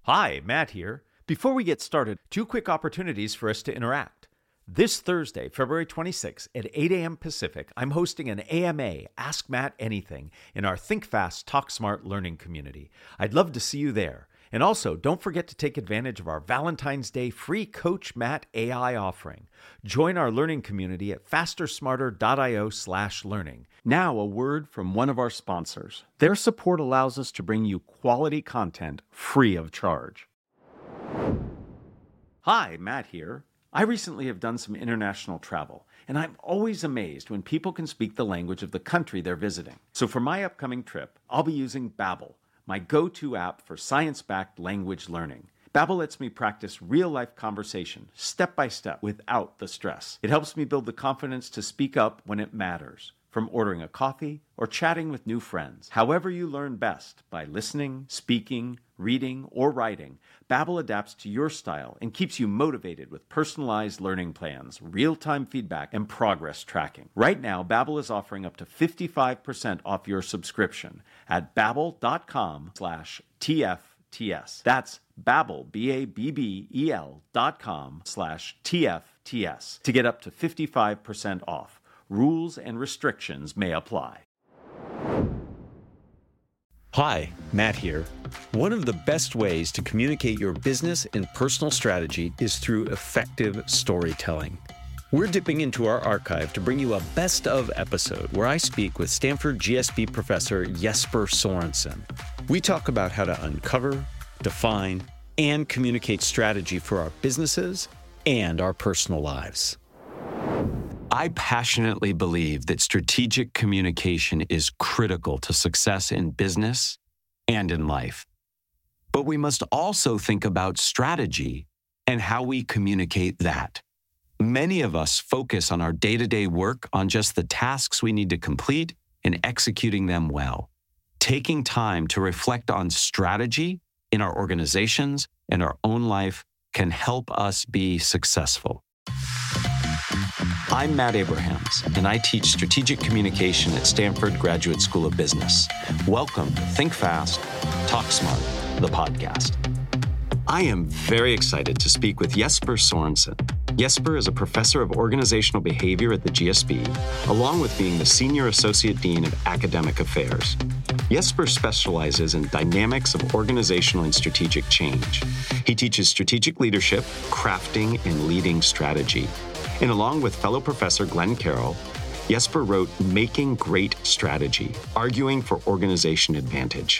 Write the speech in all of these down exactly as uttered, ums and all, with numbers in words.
Hi, Matt here. Before we get started, two quick opportunities for us to interact. This Thursday, February twenty-sixth at eight a.m. Pacific, I'm hosting an A M A, Ask Matt Anything, in our Think Fast, Talk Smart learning community. I'd love to see you there. And also, don't forget to take advantage of our Valentine's Day free Coach Matt A I offering. Join our learning community at fastersmarter.io slash learning. Now, a word from one of our sponsors. Their support allows us to bring you quality content free of charge. Hi, Matt here. I recently have done some international travel, and I'm always amazed when people can speak the language of the country they're visiting. So for my upcoming trip, I'll be using Babbel, my go-to app for science-backed language learning. Babbel lets me practice real-life conversation, step-by-step, without the stress. It helps me build the confidence to speak up when it matters, from ordering a coffee or chatting with new friends. However you learn best, by listening, speaking, reading, or writing, Babbel adapts to your style and keeps you motivated with personalized learning plans, real-time feedback, and progress tracking. Right now, Babbel is offering up to fifty-five percent off your subscription at babbel.com slash TFTS. That's Babbel, B A B B E L dot com slash T F T S to get up to fifty-five percent off. Rules and restrictions may apply. Hi, Matt here. One of the best ways to communicate your business and personal strategy is through effective storytelling. We're dipping into our archive to bring you a best of episode where I speak with Stanford G S B professor Jesper Sorensen. We talk about how to uncover, define, and communicate strategy for our businesses and our personal lives. I passionately believe that strategic communication is critical to success in business and in life. But we must also think about strategy and how we communicate that. Many of us focus on our day-to-day work on just the tasks we need to complete and executing them well. Taking time to reflect on strategy in our organizations and our own life can help us be successful. I'm Matt Abrahams, and I teach strategic communication at Stanford Graduate School of Business. Welcome to Think Fast, Talk Smart, the podcast. I am very excited to speak with Jesper Sorensen. Jesper is a professor of organizational behavior at the G S B, along with being the Senior Associate Dean of Academic Affairs. Jesper specializes in dynamics of organizational and strategic change. He teaches strategic leadership, crafting, and leading strategy. And along with fellow professor Glenn Carroll, Jesper wrote Making Great Strategy, Arguing for Organization Advantage.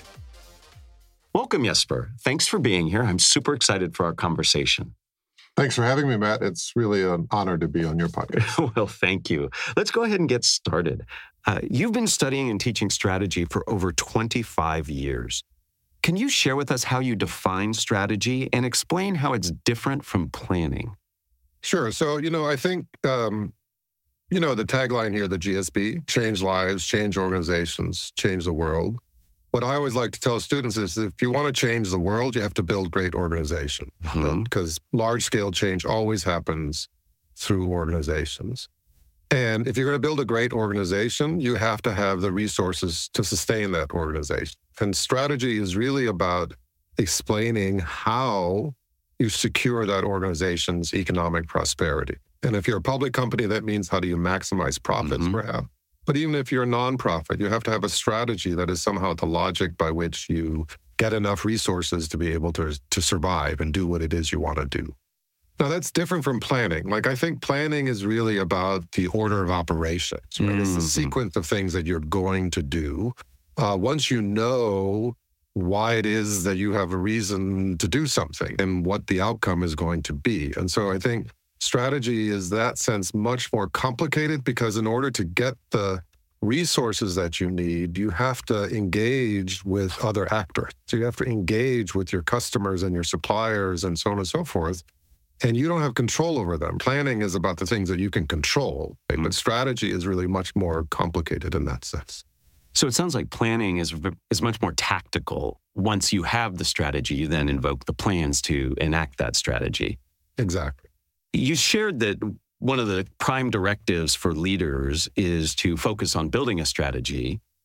Welcome, Jesper. Thanks for being here. I'm super excited for our conversation. Thanks for having me, Matt. It's really an honor to be on your podcast. Well, thank you. Let's go ahead and get started. Uh, you've been studying and teaching strategy for over twenty-five years. Can you share with us how you define strategy and explain how it's different from planning? Sure. So, you know, I think, um, you know, the tagline here, the G S B, change lives, change organizations, change the world. What I always like to tell students is if you want to change the world, you have to build great organization, mm-hmm. because large-scale change always happens through organizations. And if you're going to build a great organization, you have to have the resources to sustain that organization. And strategy is really about explaining how you secure that organization's economic prosperity. And if you're a public company, that means how do you maximize profits, mm-hmm. perhaps. But even if you're a nonprofit, you have to have a strategy that is somehow the logic by which you get enough resources to be able to, to survive and do what it is you want to do. Now, that's different from planning. Like, I think planning is really about the order of operations, right? Mm-hmm. It's the sequence of things that you're going to do. Uh, once you know why it is that you have a reason to do something and what the outcome is going to be. And so I think strategy is, that sense, much more complicated because in order to get the resources that you need, you have to engage with other actors. So you have to engage with your customers and your suppliers and so on and so forth. And you don't have control over them. Planning is about the things that you can control, right? Mm-hmm. But strategy is really much more complicated in that sense. So it sounds like planning is is much more tactical. Once you have the strategy, you then invoke the plans to enact that strategy. Exactly. You shared that one of the prime directives for leaders is to focus on building a strategy.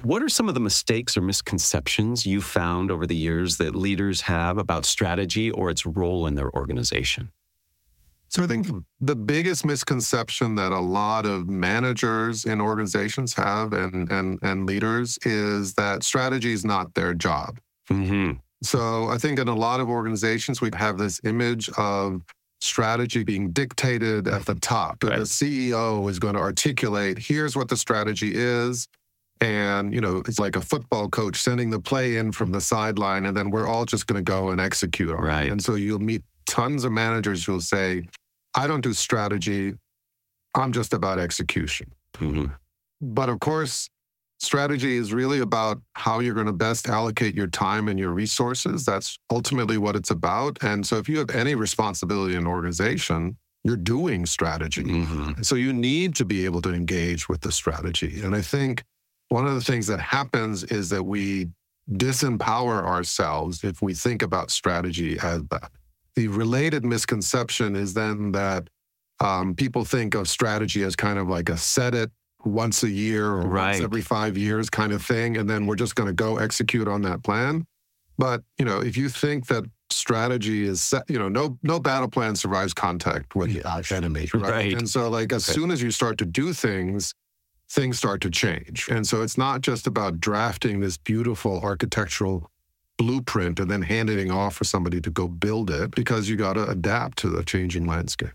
What are some of the mistakes or misconceptions you found over the years that leaders have about strategy or its role in their organization? So I think the biggest misconception that a lot of managers in organizations have and and, and leaders is that strategy is not their job. Mm-hmm. So I think in a lot of organizations, we have this image of strategy being dictated at the top. Right. The C E O is going to articulate, here's what the strategy is. And, you know, it's like a football coach sending the play in from the sideline, and then we're all just going to go and execute on Right. it. And so you'll meet tons of managers who'll say, I don't do strategy. I'm just about execution. Mm-hmm. But of course, strategy is really about how you're going to best allocate your time and your resources. That's ultimately what it's about. And so if you have any responsibility in an organization, you're doing strategy. Mm-hmm. So you need to be able to engage with the strategy. And I think one of the things that happens is that we disempower ourselves if we think about strategy as that. The related misconception is then that um, people think of strategy as kind of like a set it once a year or Right. once every five years kind of thing, and then we're just going to go execute on that plan. But, you know, if you think that strategy is set, you know, no no battle plan survives contact with the enemy, right? Right. And so, like, as Right. soon as you start to do things, things start to change. And so it's not just about drafting this beautiful architectural blueprint and then handing it off for somebody to go build it, because you got to adapt to the changing landscape.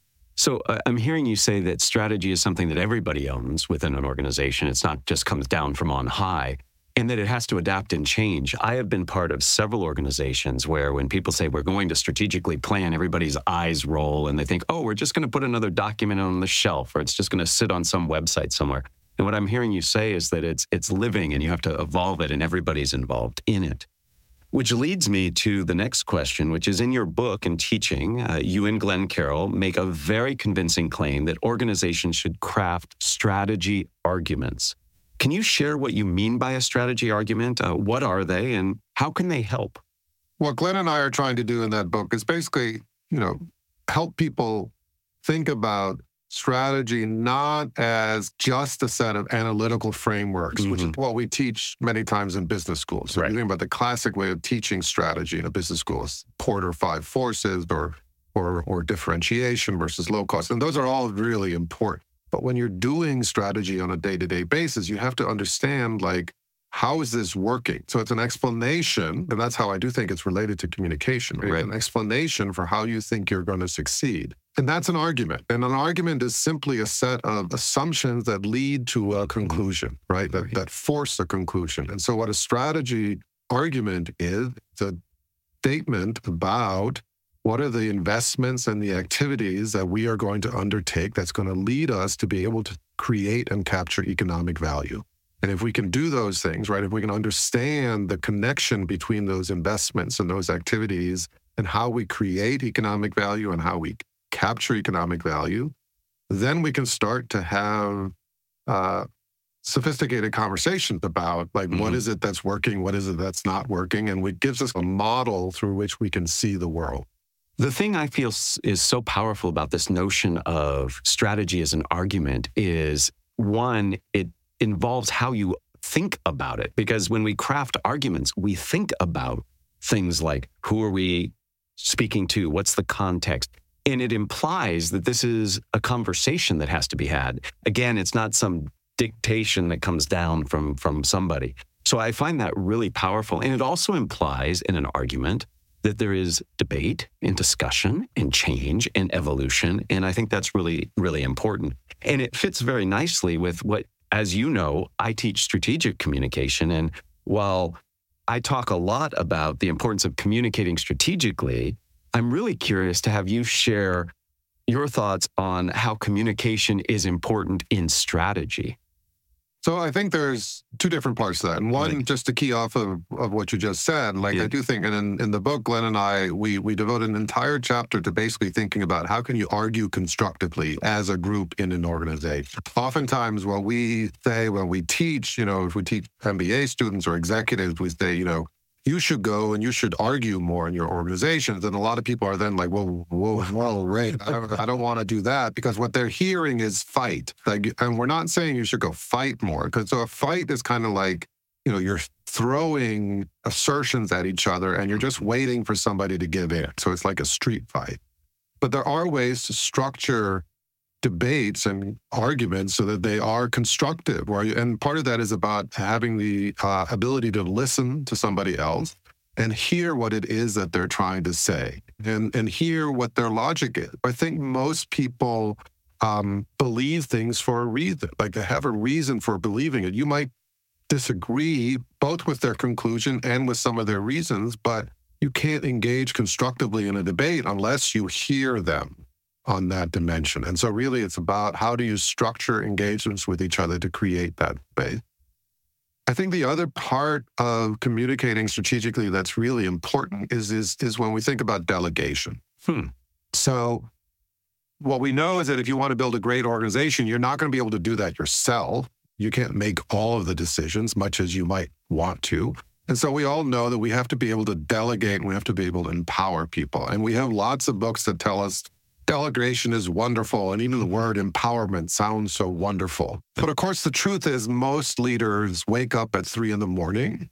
So uh, I'm hearing you say that strategy is something that everybody owns within an organization. It's not just comes down from on high, and that it has to adapt and change. I have been part of several organizations where when people say we're going to strategically plan, everybody's eyes roll and they think, oh, we're just going to put another document on the shelf, or it's just going to sit on some website somewhere. And what I'm hearing you say is that it's it's living and you have to evolve it and everybody's involved in it. Which leads me to the next question, which is in your book and teaching, uh, you and Glenn Carroll make a very convincing claim that organizations should craft strategy arguments. Can you share what you mean by a strategy argument? Uh, what are they and how can they help? What Glenn and I are trying to do in that book is basically, you know, help people think about strategy not as just a set of analytical frameworks, mm-hmm. which is what we teach many times in business schools. So right. you think about the classic way of teaching strategy in a business school is Porter Five Forces or, or, or differentiation versus low cost. And those are all really important. But when you're doing strategy on a day-to-day basis, you have to understand, like, how is this working? So it's an explanation, and that's how I do think it's related to communication, right? Right. An explanation for how you think you're going to succeed. And that's an argument. And an argument is simply a set of assumptions that lead to a conclusion, right? That, that force a conclusion. And so what a strategy argument is, it's a statement about what are the investments and the activities that we are going to undertake that's going to lead us to be able to create and capture economic value. And if we can do those things, right, if we can understand the connection between those investments and those activities and how we create economic value and how we capture economic value, then we can start to have uh, sophisticated conversations about, like, mm-hmm. what is it that's working, what is it that's not working, and it gives us a model through which we can see the world. The thing I feel is so powerful about this notion of strategy as an argument is, one, it involves how you think about it. Because when we craft arguments, we think about things like, who are we speaking to? What's the context? And it implies that this is a conversation that has to be had. Again, it's not some dictation that comes down from, from somebody. So I find that really powerful. And it also implies in an argument that there is debate and discussion and change and evolution. And I think that's really, really important. And it fits very nicely with what, as you know, I teach strategic communication. And while I talk a lot about the importance of communicating strategically, I'm really curious to have you share your thoughts on how communication is important in strategy. So I think there's two different parts to that. And one, right. just to key off of, of what you just said, like yeah. I do think, and in, in the book, Glenn and I, we we devote an entire chapter to basically thinking about how can you argue constructively as a group in an organization. Oftentimes what we say when we teach, you know, if we teach M B A students or executives, we say, you know, you should go and you should argue more in your organizations. And a lot of people are then like, whoa, whoa, whoa, right. I don't, I don't want to do that, because what they're hearing is fight. Like, and we're not saying you should go fight more, because so a fight is kind of like, you know, you're throwing assertions at each other and you're just waiting for somebody to give in. So it's like a street fight. But there are ways to structure debates and arguments so that they are constructive. And part of that is about having the uh, ability to listen to somebody else and hear what it is that they're trying to say, and, and hear what their logic is. I think most people um, believe things for a reason, like they have a reason for believing it. You might disagree both with their conclusion and with some of their reasons, but you can't engage constructively in a debate unless you hear them on that dimension. And so really it's about how do you structure engagements with each other to create that debate. I think the other part of communicating strategically that's really important is, is, is when we think about delegation. Hmm. So what we know is that if you want to build a great organization, you're not going to be able to do that yourself. You can't make all of the decisions, much as you might want to. And so we all know that we have to be able to delegate and we have to be able to empower people. And we have lots of books that tell us delegation is wonderful, and even the word empowerment sounds so wonderful. But of course, the truth is most leaders wake up at three in the morning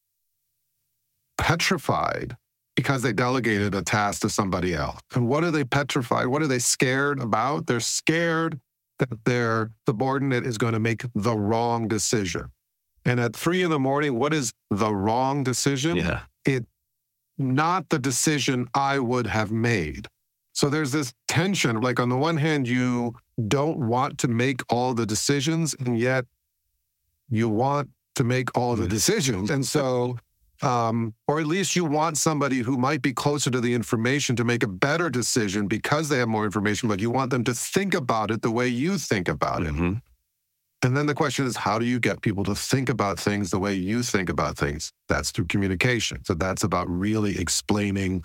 petrified because they delegated a task to somebody else. And what are they petrified? What are they scared about? They're scared that their subordinate is going to make the wrong decision. And at three in the morning, what is the wrong decision? Yeah. It's not the decision I would have made. So there's this tension, like on the one hand, you don't want to make all the decisions, and yet you want to make all the decisions. And so, um, or at least you want somebody who might be closer to the information to make a better decision because they have more information, but you want them to think about it the way you think about it. Mm-hmm. And then the question is, how do you get people to think about things the way you think about things? That's through communication. So that's about really explaining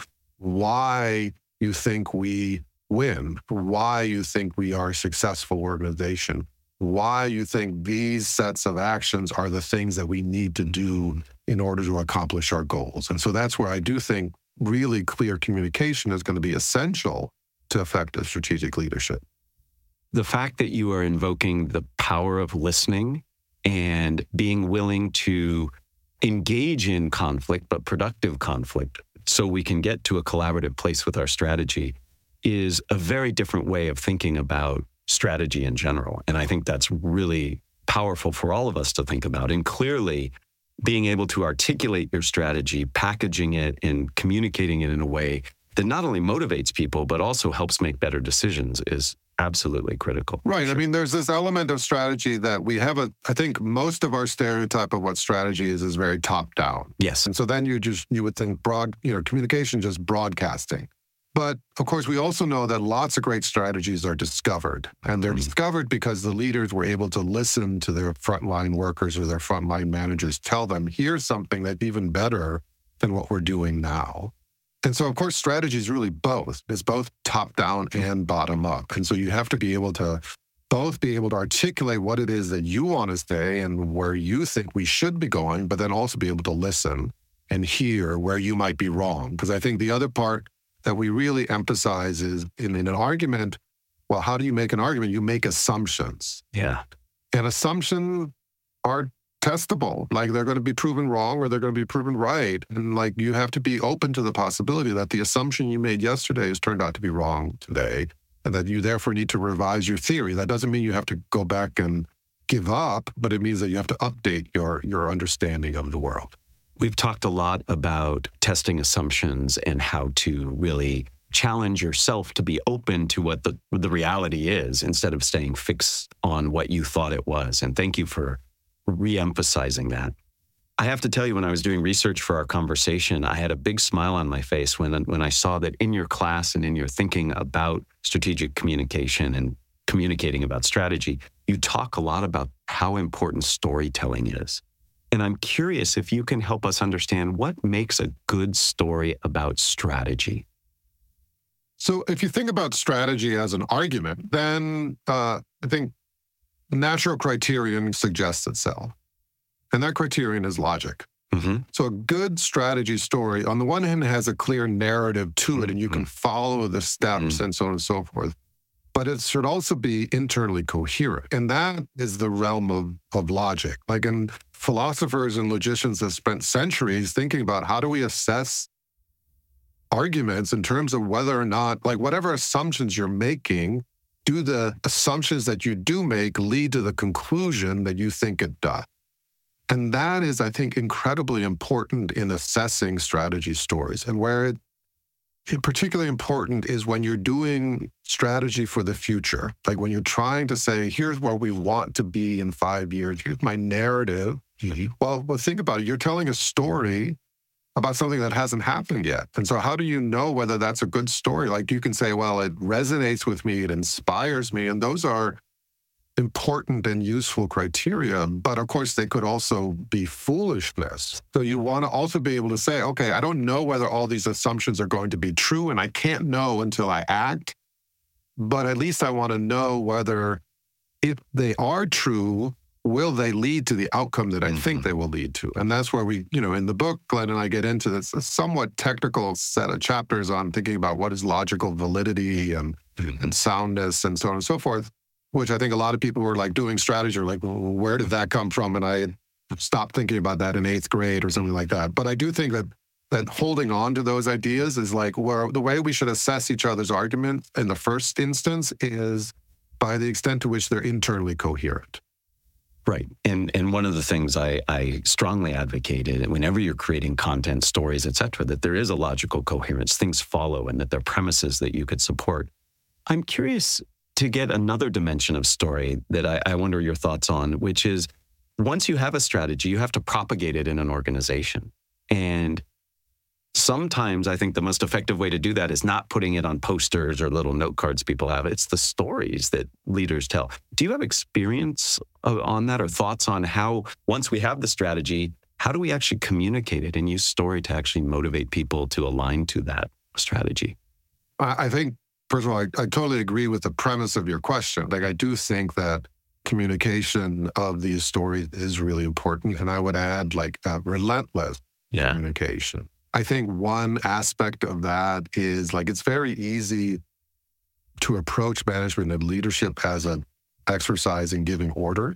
why you think we win, why you think we are a successful organization, why you think these sets of actions are the things that we need to do in order to accomplish our goals. And so that's where I do think really clear communication is going to be essential to effective strategic leadership. The fact that you are invoking the power of listening and being willing to engage in conflict, but productive conflict, so we can get to a collaborative place with our strategy is a very different way of thinking about strategy in general. And I think that's really powerful for all of us to think about. And clearly, being able to articulate your strategy, packaging it, and communicating it in a way that not only motivates people, but also helps make better decisions is absolutely critical. Right. Sure. I mean, there's this element of strategy that we have a, I think most of our stereotype of what strategy is, is very top down. Yes. And so then you just, you would think broad, you know, communication, just broadcasting. But of course, we also know that lots of great strategies are discovered, and they're mm-hmm. discovered because the leaders were able to listen to their frontline workers or their frontline managers tell them, here's something that's even better than what we're doing now. And so, of course, strategy is really both. It's both top down and bottom up. And so you have to be able to both be able to articulate what it is that you want to say and where you think we should be going, but then also be able to listen and hear where you might be wrong. Because I think the other part that we really emphasize is in, in an argument, well, how do you make an argument? You make assumptions. Yeah. And assumptions are testable. Like they're going to be proven wrong or they're going to be proven right. And like you have to be open to the possibility that the assumption you made yesterday has turned out to be wrong today, and that you therefore need to revise your theory. That doesn't mean you have to go back and give up, but it means that you have to update your, your understanding of the world. We've talked a lot about testing assumptions and how to really challenge yourself to be open to what the, the reality is instead of staying fixed on what you thought it was. And thank you for re-emphasizing that. I have to tell you, when I was doing research for our conversation, I had a big smile on my face when, when I saw that in your class and in your thinking about strategic communication and communicating about strategy, you talk a lot about how important storytelling is. And I'm curious if you can help us understand what makes a good story about strategy. So if you think about strategy as an argument, then uh, I think the natural criterion suggests itself. And that criterion is logic. Mm-hmm. So a good strategy story, on the one hand, has a clear narrative to mm-hmm. it, and you can follow the steps mm-hmm. and so on and so forth. But it should also be internally coherent. And that is the realm of, of logic. Like, and philosophers and logicians have spent centuries thinking about how do we assess arguments in terms of whether or not, like, whatever assumptions you're making, do the assumptions that you do make lead to the conclusion that you think it does? And that is, I think, incredibly important in assessing strategy stories. And where it, it particularly important is when you're doing strategy for the future. Like when you're trying to say, here's where we want to be in five years. Here's my narrative. Mm-hmm. Well, well, think about it. You're telling a story about something that hasn't happened yet. And so how do you know whether that's a good story? Like you can say, well, it resonates with me, it inspires me. And those are important and useful criteria, but of course they could also be foolishness. So you want to also be able to say, okay, I don't know whether all these assumptions are going to be true, and I can't know until I act, but at least I want to know whether if they are true, will they lead to the outcome that I mm-hmm. think they will lead to? And that's where we, you know, in the book, Glenn and I get into this a somewhat technical set of chapters on thinking about what is logical validity and, mm-hmm. and soundness and so on and so forth, which I think a lot of people were like doing strategy or like, well, where did that come from? And I stopped thinking about that in eighth grade or something like that. But I do think that that holding on to those ideas is like where the way we should assess each other's argument in the first instance is by the extent to which they're internally coherent. Right. And and one of the things I, I strongly advocated, whenever you're creating content, stories, et cetera, that there is a logical coherence, things follow, and that there are premises that you could support. I'm curious to get another dimension of story that I, I wonder your thoughts on, which is once you have a strategy, you have to propagate it in an organization. And sometimes I think the most effective way to do that is not putting it on posters or little note cards people have. It's the stories that leaders tell. Do you have experience on that or thoughts on how, once we have the strategy, how do we actually communicate it and use story to actually motivate people to align to that strategy? I think, first of all, I, I totally agree with the premise of your question. Like, I do think that communication of these stories is really important. And I would add, like, uh, relentless yeah. communication. I think one aspect of that is, like, it's very easy to approach management and leadership as an exercise in giving order.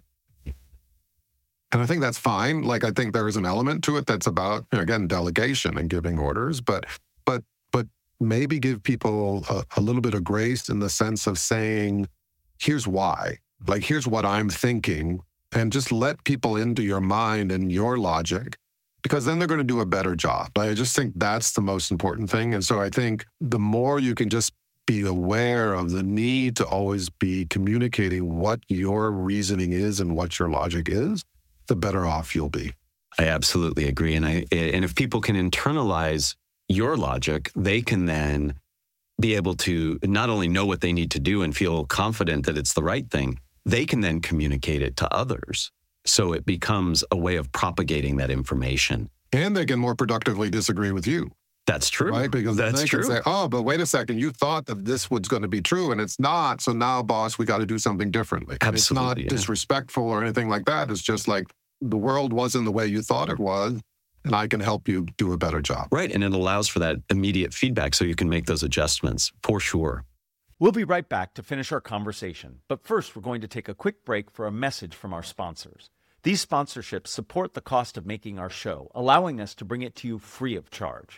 And I think that's fine. Like, I think there is an element to it that's about, you know, again, delegation and giving orders, but but but maybe give people a, a little bit of grace in the sense of saying, here's why. Like, here's what I'm thinking, and just let people into your mind and your logic, because then they're going to do a better job. I just think that's the most important thing. And so I think the more you can just be aware of the need to always be communicating what your reasoning is and what your logic is, the better off you'll be. I absolutely agree. And I and if people can internalize your logic, they can then be able to not only know what they need to do and feel confident that it's the right thing, they can then communicate it to others. So it becomes a way of propagating that information. And they can more productively disagree with you. That's true. Right? Because That's they true. can say, oh, but wait a second, you thought that this was going to be true and it's not. So now, boss, we got to do something differently. Absolutely. It's not yeah. disrespectful or anything like that. It's just like the world wasn't the way you thought it was, and I can help you do a better job. Right. And it allows for that immediate feedback so you can make those adjustments for sure. We'll be right back to finish our conversation. But first, we're going to take a quick break for a message from our sponsors. These sponsorships support the cost of making our show, allowing us to bring it to you free of charge.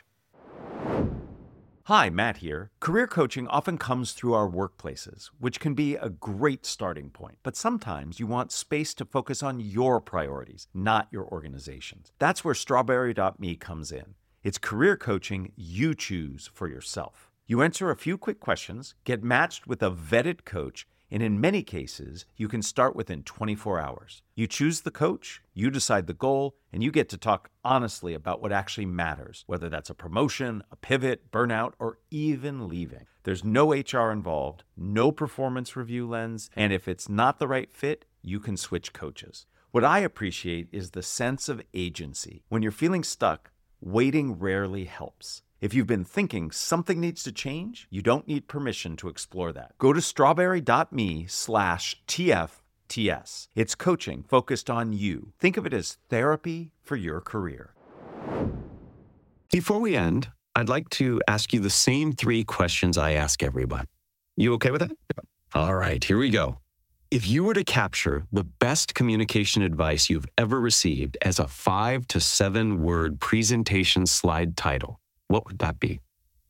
Hi, Matt here. Career coaching often comes through our workplaces, which can be a great starting point. But sometimes you want space to focus on your priorities, not your organization's. That's where Strawberry dot me comes in. It's career coaching you choose for yourself. You answer a few quick questions, get matched with a vetted coach, and in many cases, you can start within twenty-four hours. You choose the coach, you decide the goal, and you get to talk honestly about what actually matters, whether that's a promotion, a pivot, burnout, or even leaving. There's no H R involved, no performance review lens, and if it's not the right fit, you can switch coaches. What I appreciate is the sense of agency. When you're feeling stuck, waiting rarely helps. If you've been thinking something needs to change, you don't need permission to explore that. Go to strawberry dot me slash T F T S. It's coaching focused on you. Think of it as therapy for your career. Before we end, I'd like to ask you the same three questions I ask everyone. You okay with that? All right, here we go. If you were to capture the best communication advice you've ever received as a five to seven word presentation slide title, what would that be?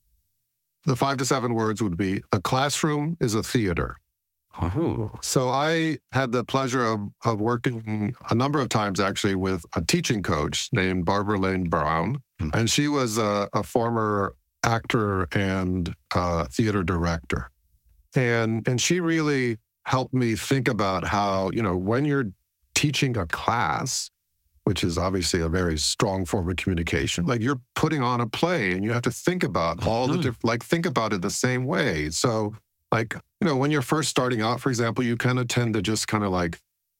The five to seven words would be, a classroom is a theater. Oh. So I had the pleasure of, of working a number of times actually with a teaching coach named Barbara Lane Brown. Mm-hmm. And she was a, a former actor and uh, theater director. And, and she really helped me think about how, you know, when you're teaching a class, which is obviously a very strong form of communication, like you're putting on a play and you have to think about all the different, like think about it the same way. So like, you know, when you're first starting out, for example, you kind of tend to just kind of like,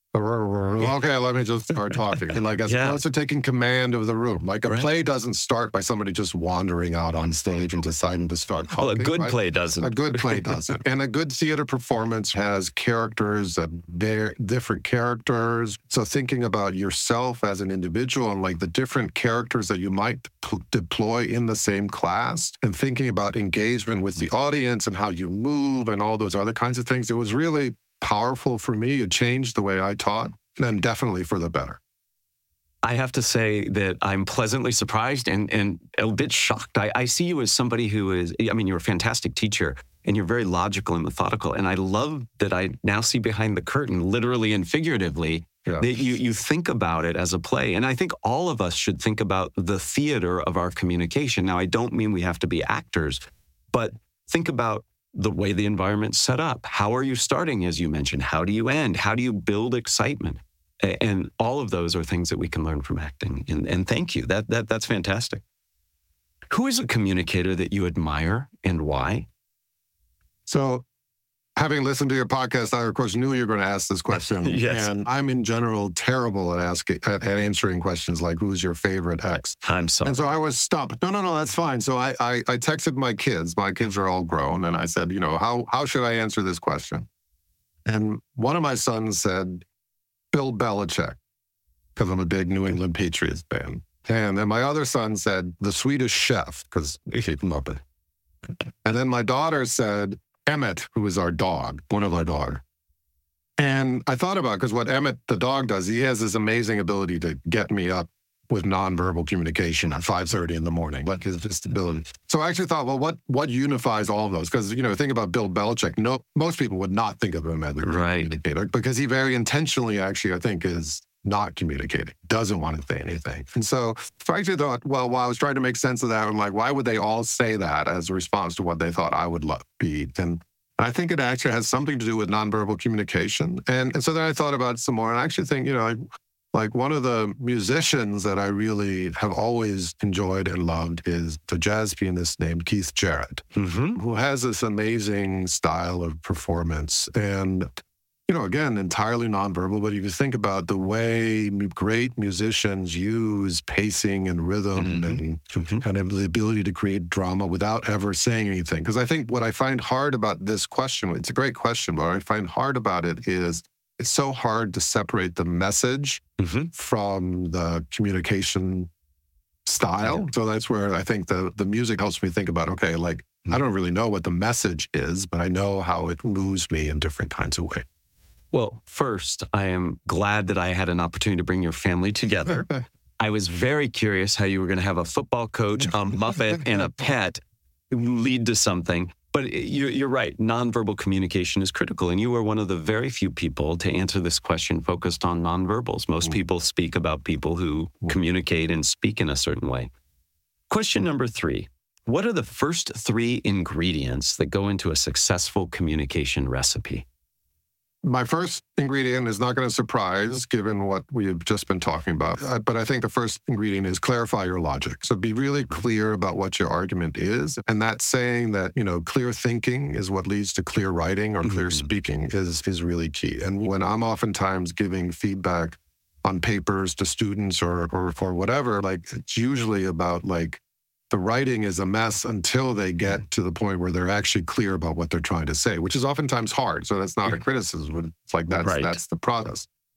okay, let me just start talking. And like, as yeah. opposed to taking command of the room. Like a right. play doesn't start by somebody just wandering out on stage and deciding to start talking. Well, a good right? play doesn't. A good play doesn't. And a good theater performance has characters, and they're different characters. So thinking about yourself as an individual and like the different characters that you might p- deploy in the same class, and thinking about engagement with the audience and how you move and all those other kinds of things, it was really powerful for me. It changed the way I taught, and definitely for the better. I have to say that I'm pleasantly surprised and, and a bit shocked. I, I see you as somebody who is, I mean, you're a fantastic teacher and you're very logical and methodical. And I love that I now see behind the curtain, literally and figuratively, yeah. that you, you think about it as a play. And I think all of us should think about the theater of our communication. Now, I don't mean we have to be actors, but think about the way the environment's set up. How are you starting, as you mentioned? How do you end? How do you build excitement? And all of those are things that we can learn from acting. And, and thank you. That that that's fantastic. Who is a communicator that you admire and why? So, having listened to your podcast, I, of course, knew you were going to ask this question. Yes. And I'm, in general, terrible at asking, at, at answering questions like, who's your favorite ex? I'm sorry. And so I was stumped. No, no, no, that's fine. So I, I, I texted my kids. My kids are all grown. And I said, you know, how, how should I answer this question? And one of my sons said, Bill Belichick, because I'm a big New England Patriots fan. And then my other son said, the Swedish Chef, because he keep him up. And then my daughter said, Emmett, who is our dog, one of our dogs. And I thought about, because what Emmett, the dog, does, he has this amazing ability to get me up with nonverbal communication at five thirty in the morning. Like his just ability. So I actually thought, well, what what unifies all of those? Because, you know, think about Bill Belichick. No, most people would not think of him as a right. communicator, because he very intentionally, actually, I think, is not communicating, doesn't want to say anything. And so I actually thought, well, while I was trying to make sense of that, I'm like, why would they all say that as a response to what they thought I would love, be? And I think it actually has something to do with nonverbal communication. And, and so then I thought about it some more, and I actually think, you know, like, like one of the musicians that I really have always enjoyed and loved is the jazz pianist named Keith Jarrett, mm-hmm. who has this amazing style of performance. And you know, again, entirely nonverbal, but if you think about the way great musicians use pacing and rhythm mm-hmm. and mm-hmm. kind of the ability to create drama without ever saying anything. Because I think what I find hard about this question, it's a great question, but what I find hard about it is it's so hard to separate the message mm-hmm. from the communication style. Yeah. So that's where I think the, the music helps me think about, okay, like, mm-hmm. I don't really know what the message is, but I know how it moves me in different kinds of ways. Well, first, I am glad that I had an opportunity to bring your family together. I was very curious how you were going to have a football coach, a Muppet, and a pet lead to something. But you're, you're right. Nonverbal communication is critical. And you are one of the very few people to answer this question focused on nonverbals. Most people speak about people who communicate and speak in a certain way. Question number three. What are the first three ingredients that go into a successful communication recipe? My first ingredient is not going to surprise, given what we've just been talking about. Uh, but I think the first ingredient is clarify your logic. So be really clear about what your argument is. And that's saying that, you know, clear thinking is what leads to clear writing or clear mm-hmm. speaking is, is really key. And when I'm oftentimes giving feedback on papers to students or, or for whatever, like it's usually about like, the writing is a mess until they get to the point where they're actually clear about what they're trying to say, which is oftentimes hard. So that's not a criticism. It's like that's, right. that's the process.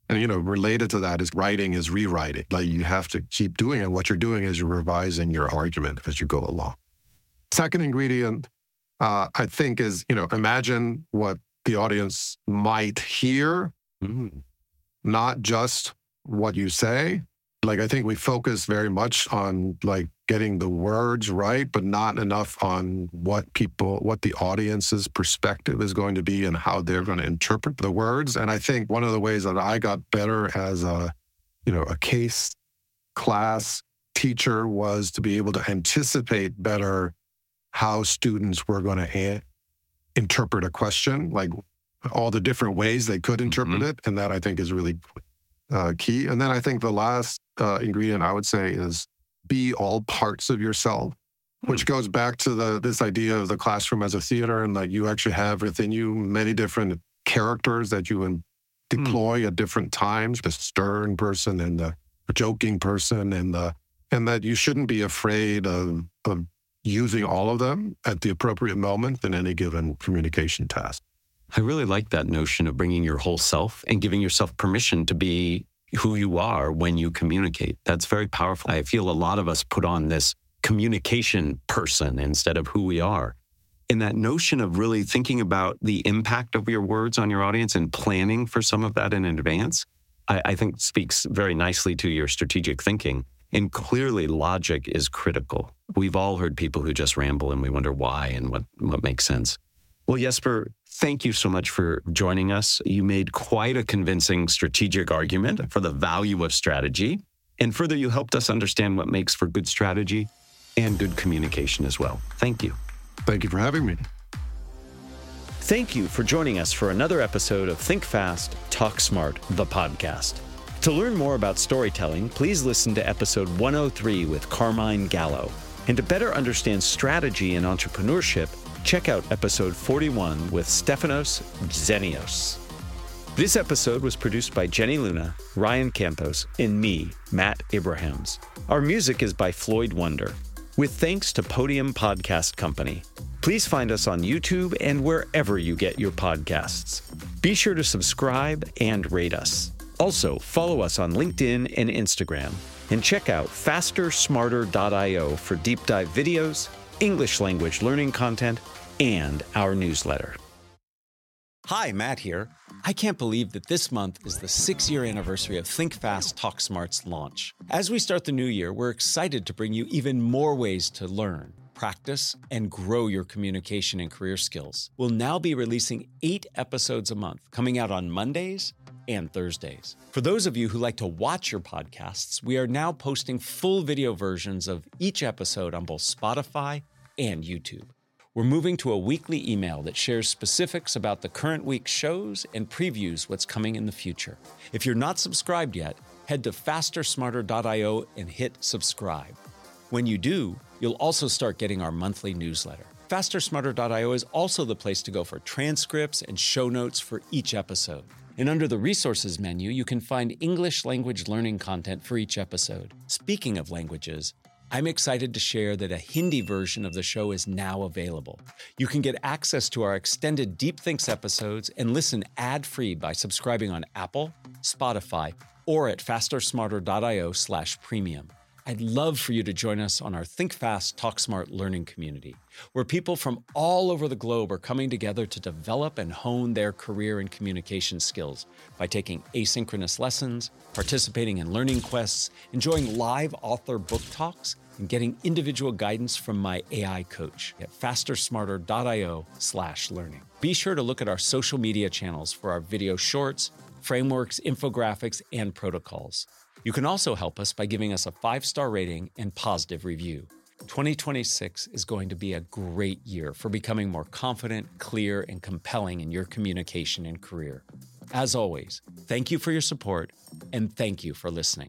And, you know, related to that is writing is rewriting. Like you have to keep doing it. What you're doing is you're revising your argument as you go along. Second ingredient, uh, I think is, you know, imagine what the audience might hear, mm. not just what you say. Like, I think we focus very much on like getting the words right, but not enough on what people, what the audience's perspective is going to be and how they're going to interpret the words. And I think one of the ways that I got better as a, you know, a case class teacher was to be able to anticipate better how students were going to a- interpret a question, like all the different ways they could interpret mm-hmm. it. And that I think is really uh, key. And then I think the last uh, ingredient I would say is be all parts of yourself, mm-hmm. which goes back to the this idea of the classroom as a theater, and that you actually have within you many different characters that you in- deploy mm-hmm. at different times, the stern person and the joking person, and the and that you shouldn't be afraid of, of using all of them at the appropriate moment in any given communication task. I really like that notion of bringing your whole self and giving yourself permission to be who you are when you communicate. That's very powerful. I feel a lot of us put on this communication person instead of who we are. And that notion of really thinking about the impact of your words on your audience and planning for some of that in advance, I, I think speaks very nicely to your strategic thinking. And clearly logic is critical. We've all heard people who just ramble and we wonder why and what, what makes sense. Well, Jesper, thank you so much for joining us. You made quite a convincing strategic argument for the value of strategy. And further, you helped us understand what makes for good strategy and good communication as well. Thank you. Thank you for having me. Thank you for joining us for another episode of Think Fast, Talk Smart, the podcast. To learn more about storytelling, please listen to episode one oh three with Carmine Gallo. And to better understand strategy and entrepreneurship, check out episode forty-one with Stefanos Xenios. This episode was produced by Jenny Luna, Ryan Campos, and me, Matt Abrahams. Our music is by Floyd Wonder. With thanks to Podium Podcast Company. Please find us on YouTube and wherever you get your podcasts. Be sure to subscribe and rate us. Also, follow us on LinkedIn and Instagram. And check out faster smarter dot io for deep dive videos, English language learning content, and our newsletter. Hi, Matt here. I can't believe that this month is the six-year anniversary of Think Fast, Talk Smart's launch. As we start the new year, we're excited to bring you even more ways to learn, practice, and grow your communication and career skills. We'll now be releasing eight episodes a month, coming out on Mondays and Thursdays. For those of you who like to watch your podcasts, we are now posting full video versions of each episode on both Spotify and YouTube. We're moving to a weekly email that shares specifics about the current week's shows and previews what's coming in the future. If you're not subscribed yet, head to faster smarter dot io and hit subscribe. When you do, you'll also start getting our monthly newsletter. faster smarter dot io is also the place to go for transcripts and show notes for each episode. And under the resources menu, you can find English language learning content for each episode. Speaking of languages, I'm excited to share that a Hindi version of the show is now available. You can get access to our extended Deep Thinks episodes and listen ad-free by subscribing on Apple, Spotify, or at faster smarter dot io slash premium. I'd love for you to join us on our Think Fast, Talk Smart learning community, where people from all over the globe are coming together to develop and hone their career and communication skills by taking asynchronous lessons, participating in learning quests, enjoying live author book talks, and getting individual guidance from my A I coach at faster smarter dot io slash learning. Be sure to look at our social media channels for our video shorts, frameworks, infographics, and protocols. You can also help us by giving us a five-star rating and positive review. twenty twenty-six is going to be a great year for becoming more confident, clear, and compelling in your communication and career. As always, thank you for your support, and thank you for listening.